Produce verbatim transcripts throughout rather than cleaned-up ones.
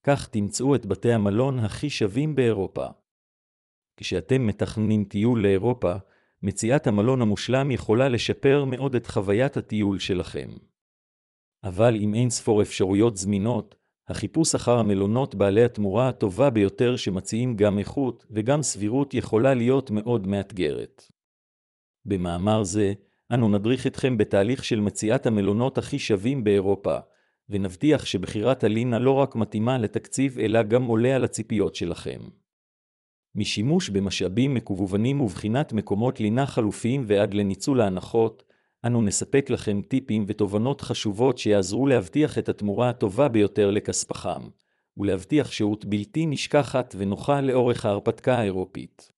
כך תמצאו את בתי המלון הכי שווים באירופה. כשאתם מתכננים טיול לאירופה, מציאת המלון המושלם יכולה לשפר מאוד את חוויית הטיול שלכם. אבל עם אין ספור אפשרויות זמינות, החיפוש אחר המלונות בעלי התמורה הטובה ביותר שמציעים גם איכות וגם סבירות יכולה להיות מאוד מאתגרת. במאמר זה, אנו נדריך אתכם בתהליך של מציאת המלונות הכי שווים באירופה, ונבטיח שבחירת הלינה לא רק מתאימה לתקציב אלא גם עולה על הציפיות שלכם. משימוש במשאבים מקוונים ובחינת מקומות לינה חלופיים ועד לניצול ההנחות, אנו נספק לכם טיפים ותובנות חשובות שיעזרו להבטיח את התמורה הטובה ביותר לכספכם, ולהבטיח שהות בלתי נשכחת ונוחה לאורך ההרפתקה האירופית.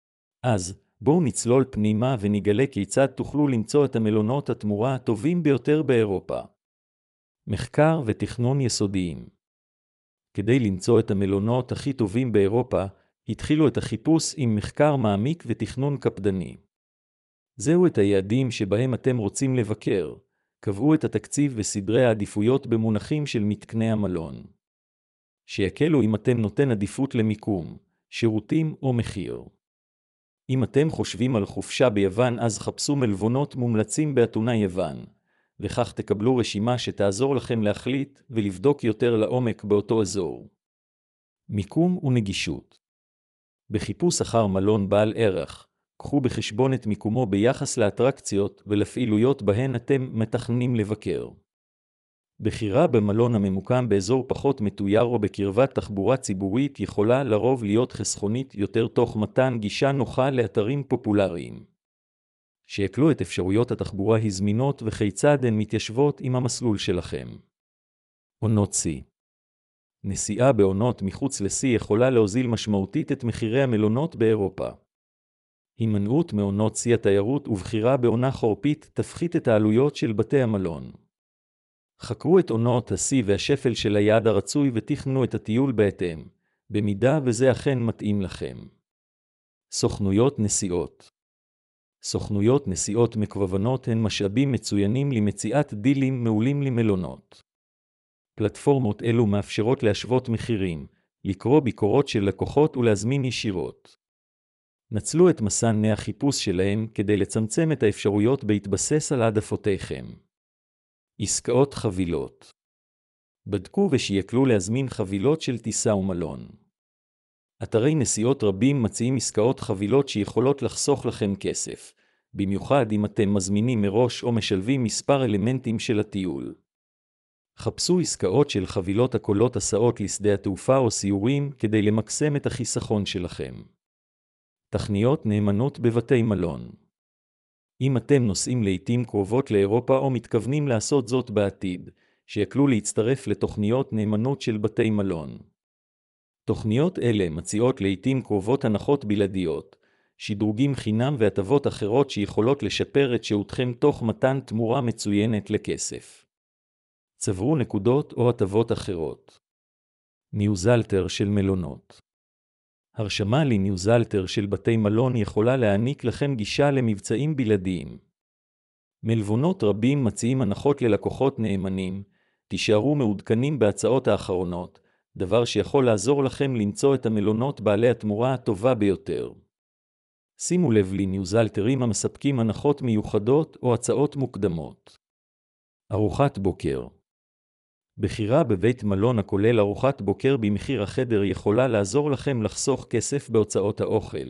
אז, בואו נצלול פנימה ונגלה כיצד תוכלו למצוא את המלונות התמורה הטובים ביותר באירופה. מחקר ותכנון יסודיים. כדי למצוא את המלונות הכי טובים באירופה, התחילו את החיפוש עם מחקר מעמיק ותכנון קפדני. זהו את היעדים שבהם אתם רוצים לבקר, קבעו את התקציב וסדרי העדיפויות במונחים של מתקני המלון. שיקלו אם אתם נותן עדיפות למיקום, שירותים או מחיר. אם אתם חושבים על חופשה ביוון אז חפשו מלונות מומלצים באתונה יוון, וכך תקבלו רשימה שתעזור לכם להחליט ולבדוק יותר לעומק באותו אזור. מיקום ונגישות. בחיפוש אחר מלון בעל ערך, קחו בחשבון את מיקומו ביחס לאטרקציות ולפעילויות בהן אתם מתכננים לבקר. בחירה במלון הממוקם באזור פחות מתויר או בקרבת תחבורה ציבורית יכולה לרוב להיות חסכונית יותר תוך מתן גישה נוחה לאתרים פופולריים. שיקלו את אפשרויות התחבורה הזמינות וכיצד הן מתיישבות עם המסלול שלכם. עונות שיא. נסיעה בעונות מחוץ לשיא יכולה להוזיל משמעותית את מחירי המלונות באירופה. הימנעות מעונות שיא התיירות ובחירה בעונה חורפית תפחית את העלויות של בתי המלון. חקרו את עונות השיא והשפל של היעד הרצוי ותכנו את הטיול בהתאם, במידה וזה אכן מתאים לכם. סוכנויות נסיעות. סוכנויות נסיעות מקוונות הן משאבים מצוינים למציאת דילים מעולים למלונות. פלטפורמות אלו מאפשרות להשוות מחירים, לקרוא ביקורות של לקוחות ולהזמין ישירות. נצלו את מסע החיפוש שלהם כדי לצמצם את האפשרויות בהתבסס על העדפותיכם. עסקאות חבילות. בדקו ושייקלו להזמין חבילות של טיסה ומלון. אתרי נסיעות רבים מציעים עסקאות חבילות שיכולות לחסוך לכם כסף, במיוחד אם אתם מזמינים מראש או משלבים מספר אלמנטים של הטיול. חפשו עסקאות של חבילות הכוללות הסעות לשדה התעופה או סיורים כדי למקסם את החיסכון שלכם. תכניות נאמנות בבתי מלון. אם אתם נוסעים לעתים קרובות לאירופה או מתכוונים לעשות זאת בעתיד, שיקלו להצטרף לתוכניות נאמנות של בתי מלון. תוכניות אלה מציעות לעתים קרובות הנחות בלעדיות, שדרוגים חינם והטבות אחרות שיכולות לשפר את שהותכם תוך מתן תמורה מצוינת לכסף. צברו נקודות או הטבות אחרות. ניוזלטר של מלונות. הרשמה לניוזלטר של בתי מלון יכולה להעניק לכם גישה למבצעים בלעדיים. מלונות רבים מציעים הנחות ללקוחות נאמנים, תישארו מעודכנים בהצעות האחרונות, דבר שיכול לעזור לכם למצוא את המלונות בעלי התמורה הטובה ביותר. שימו לב לניוזלטרים המספקים הנחות מיוחדות או הצעות מוקדמות. ארוחת בוקר. בחירה בבית מלון הכולל ארוחת בוקר במחיר החדר יכולה לעזור לכם לחסוך כסף בהוצאות האוכל.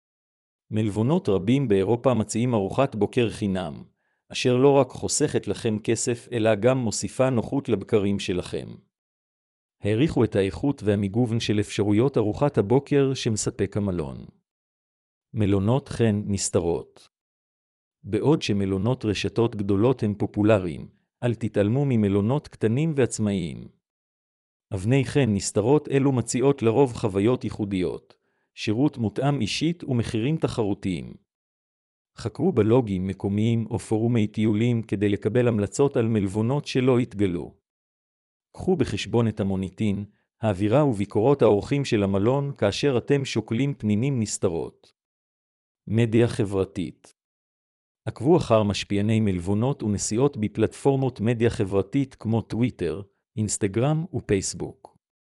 מלונות רבים באירופה מציעים ארוחת בוקר חינם, אשר לא רק חוסכת לכם כסף אלא גם מוסיפה נוחות לבקרים שלכם. העריכו את האיכות והמיגוון של אפשרויות ארוחת הבוקר שמספק המלון. מלונות חן נסתרות. בעוד שמלונות רשתות גדולות הן פופולריים, אל תתעלמו ממלונות קטנים ועצמאיים. אבני חן נסתרות אלו מציעות לרוב חוויות ייחודיות, שירות מותאם אישית ומחירים תחרותיים. חקרו בלוגים מקומיים או פורומי טיולים כדי לקבל המלצות על מלונות שלא התגלו. קחו בחשבון את המוניטין, האווירה וביקורות האורחים של המלון כאשר אתם שוקלים פנינים נסתרות. מדיה חברתית. עקבו אחר משפיעני מלונות ונסיעות בפלטפורמות מדיה חברתית כמו טוויטר, אינסטגרם ופייסבוק.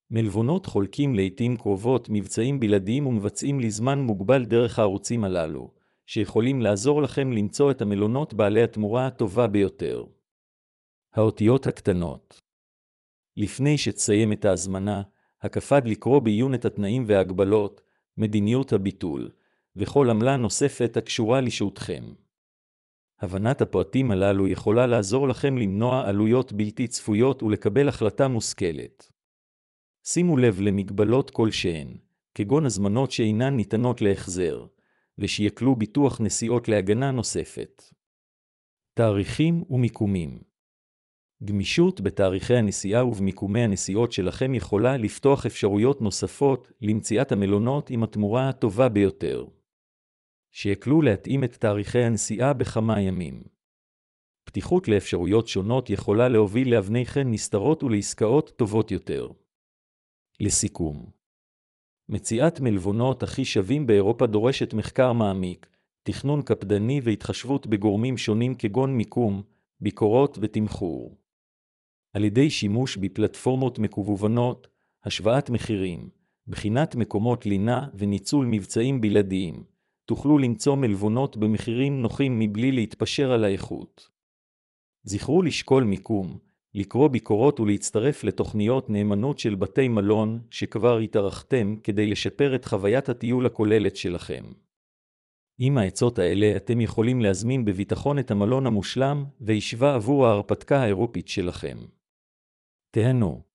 מלונות חולקים לעתים קרובות מבצעים בלעדיים ומבצעים לזמן מוגבל דרך הערוצים הללו, שיכולים לעזור לכם למצוא את המלונות בעלי התמורה הטובה ביותר. האותיות הקטנות. לפני שתסיים את ההזמנה, הקפד לקרוא בעיון את התנאים וההגבלות, מדיניות הביטול, וכל עמלה נוספת הקשורה לשהותכם. הבנת הפרטים הללו יכולה לעזור לכם למנוע עלויות בלתי צפויות ולקבל החלטה מושכלת. שימו לב למגבלות כלשהן, כגון הזמנות שאינן ניתנות להחזר, ושיכלו ביטוח נסיעות להגנה נוספת. תאריכים ומיקומים. גמישות בתאריכי הנסיעה ובמיקומי הנסיעות שלכם יכולה לפתוח אפשרויות נוספות למציאת המלונות עם התמורה הטובה ביותר, שיקלו להתאים את תאריכי הנסיעה בכמה ימים. פתיחות לאפשרויות שונות יכולה להוביל לאבני חן נסתרות ולעסקאות טובות יותר. לסיכום, מציאת מלונות הכי שווים באירופה דורשת מחקר מעמיק, תכנון קפדני והתחשבות בגורמים שונים כגון מיקום, ביקורות ותמחור. על ידי שימוש בפלטפורמות מקוונות, השוואת מחירים, בחינת מקומות לינה וניצול מבצעים בלעדיים, תוכלו למצוא מלונות במחירים נוחים מבלי להתפשר על האיכות. זכרו לשקול מיקום, לקרוא ביקורות ולהצטרף לתוכניות נאמנות של בתי מלון שכבר התארחתם כדי לשפר את חוויית הטיול הכוללת שלכם. עם העצות האלה אתם יכולים להזמין בביטחון את המלון המושלם וישבה עבור ההרפתקה האירופית שלכם. תהנו.